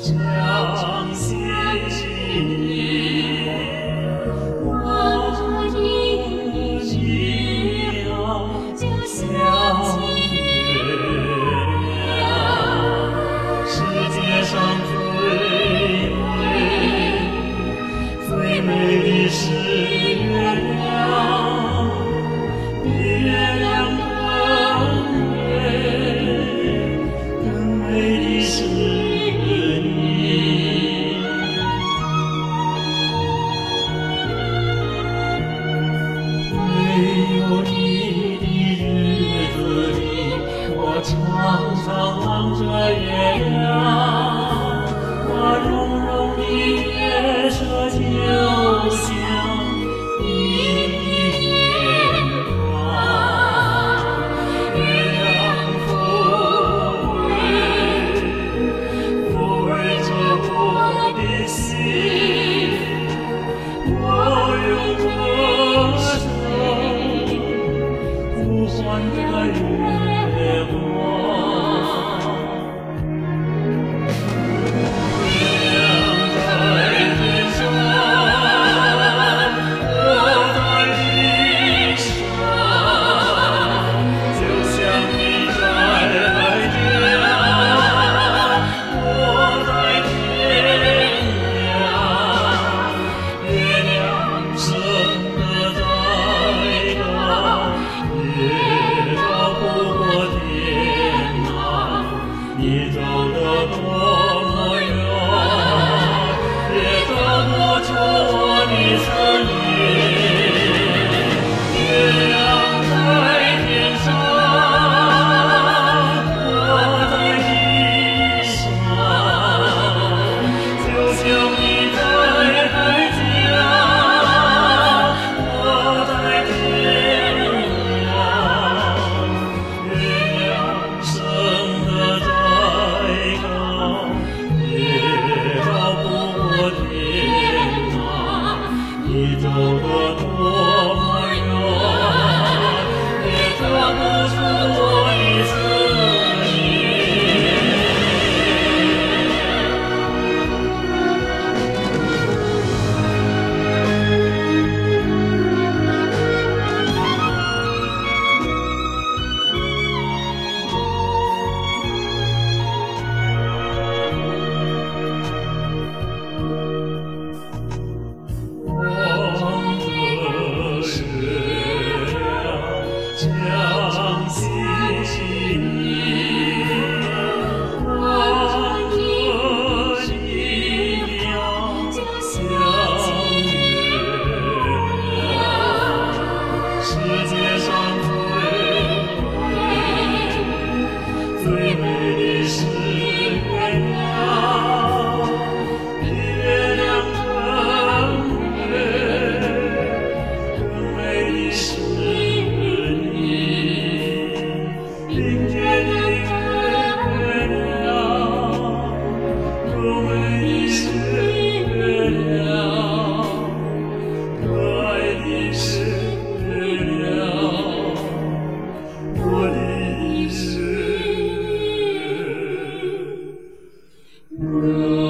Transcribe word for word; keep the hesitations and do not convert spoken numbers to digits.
将心比，我的心就像月亮，世界上最美最美的是月亮，比月亮更美，更美的是你。没有你的日子里，我常常望着月亮，那融融的月色就像你的脸庞，月亮抚慰抚慰着我的心，我用歌声呼唤着月光。你走得多么远，也找不出我的身影。月亮在天上，我在地上，就像你在海角，我在天涯。月亮升得再高，也绕不过天堂。你走得多么远，也找不出我的身影。光的月亮将心比，光的力量就像月亮，世界上最美最美的是月亮，比月亮更更美的是你，明天的月亮，更美的是月亮，可爱的是月亮，我的是月亮。